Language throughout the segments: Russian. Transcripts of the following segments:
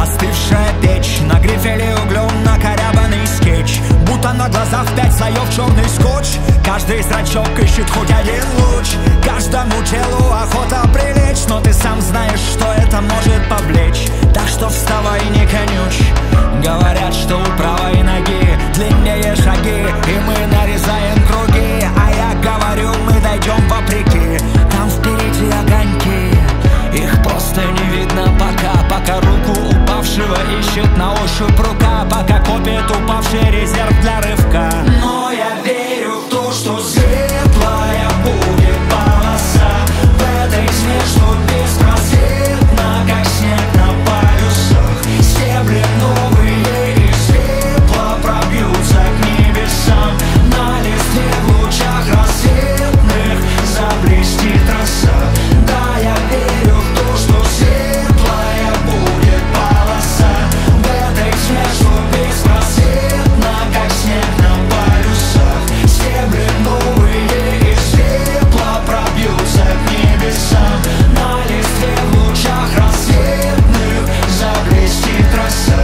остывшая печь, на грифеле углем накорябанный скетч, будто на глазах 5 слоев черный скотч. Каждый зрачок ищет хоть один луч, каждому телу охота прилечь, но ты сам знаешь, что это может повлечь. Так что вставай, не конючь. Говорят, что у правой ноги длиннее шаги, и мы нарезаем круги. А я говорю, мы дойдем вопреки. Там впереди огоньки, их просто не видно пока руку упавшего ищет на ощупь рука, пока копит упавший резерв для рывка. Но я верю в то, что светлая будет полоса в этой тьме, что беспросветно, как снег на полюсах. Стебли новые из пепла пробьются к небесам, на листе в лучах рассветных заблестит роса. Да, я верю в то, что светлая будет полоса в этой тьме, что беспросветно, как снег на полюсах. Стебли новые из пепла пробьются к небесам, на листе в лучах рассветных заблестит роса.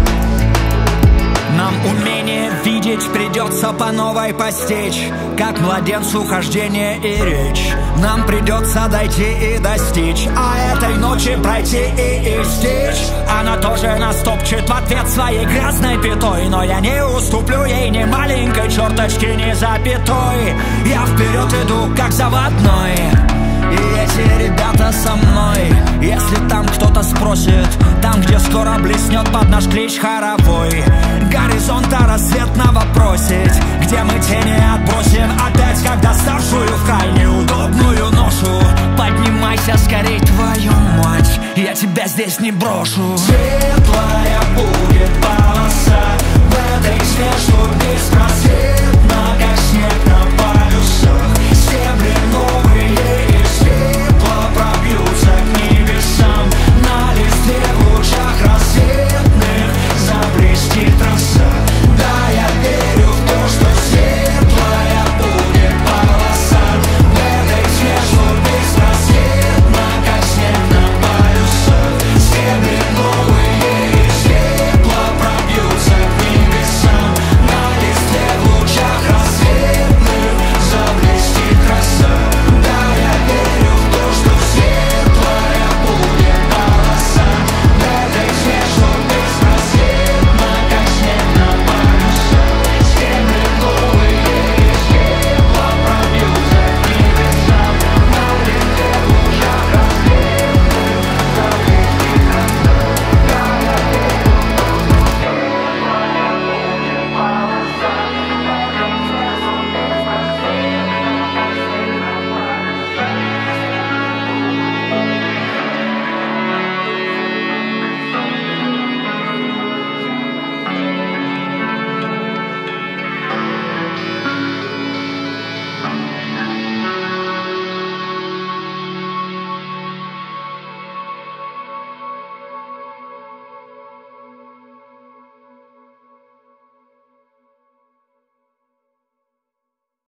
Нам умение видеть придется по новой постичь, как младенцу хождение и речь. Нам придется дойти и достичь, а этой ночи пройти и истечь. Она тоже нас топчет в ответ своей грязной пятой, но я не уступлю ей ни маленькой черточки, ни запятой. Я вперед иду, как заводной, и эти ребята со мной. Если там кто-то спросит, там, где скоро блеснет под наш клич хоровой горизонта рассветного просить, где мы тени отбросим опять, как доставшую в крайне удобную ношу. Поднимайся скорей, твою мать, я тебя здесь не брошу. Светлая будет полоса в этой тьме, что беспросветно,